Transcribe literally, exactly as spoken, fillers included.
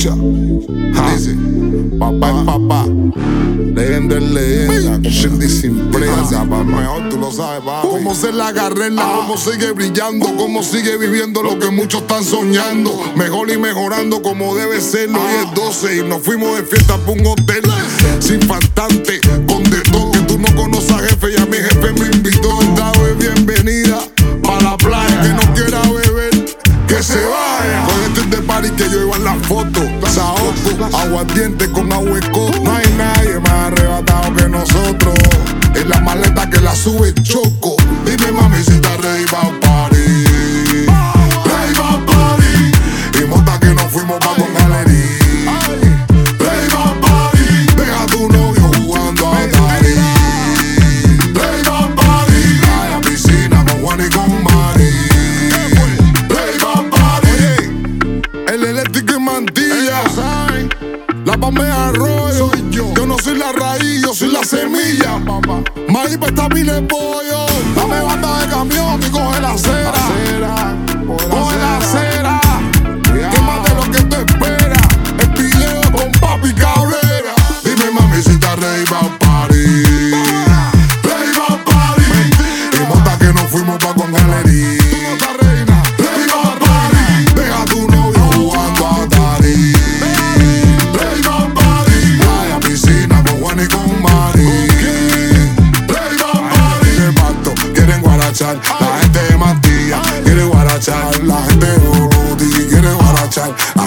escucha. Ja. Dice, papá es papá, leyenda es leyenda, Cindy sin prensa, mejor tú lo sabes, papi. Cómo se la agarrela, ah. Cómo sigue brillando, cómo sigue viviendo lo que muchos están soñando. Mejor y mejorando como debe ser. Hoy es doce y nos fuimos de fiesta pa' un hotel sin faltante, con de todo. Que tú no conoces a jefe y a mi jefe me invitó. Esta vez bienvenida pa' la playa. Que no quiera beber, que se vaya. Con este de party que yo iba en la foto. Saoco, aguardiente con agua y coco. No hay nadie más arrebatado que nosotros. En la maleta que la sube Choco. Dime mami si estás ready pa' un party. Ready pa' party. Y monta que nos fuimos pa' con galería. Ready pa' party. Deja a tu novio jugando a Atari. Ready pa' party. A la piscina con Juan y con Mari. Ready pa' party. El eléctrico y mantilla. La palmea arroyo. Yo. yo no soy la raíz, yo soy la semilla. Maíz pa' esta pila de pollo. Dame banda de camión y coge la acera. Coge la acera. Quémate lo que te espera. El pileo con papi Cabrera. Dime mami si estás ready pa' party. Ready pa' party. Y monta que nos fuimos pa' con galería. Ready pa' party. Deja a tu novio jugando a Atari. Ready pa' party. A la piscina con Juan y con Mari. Ready pa' party. De pacto quieren guarachar. La gente de Mantilla quiere guarachar. La gente de Boluti quiere guarachar.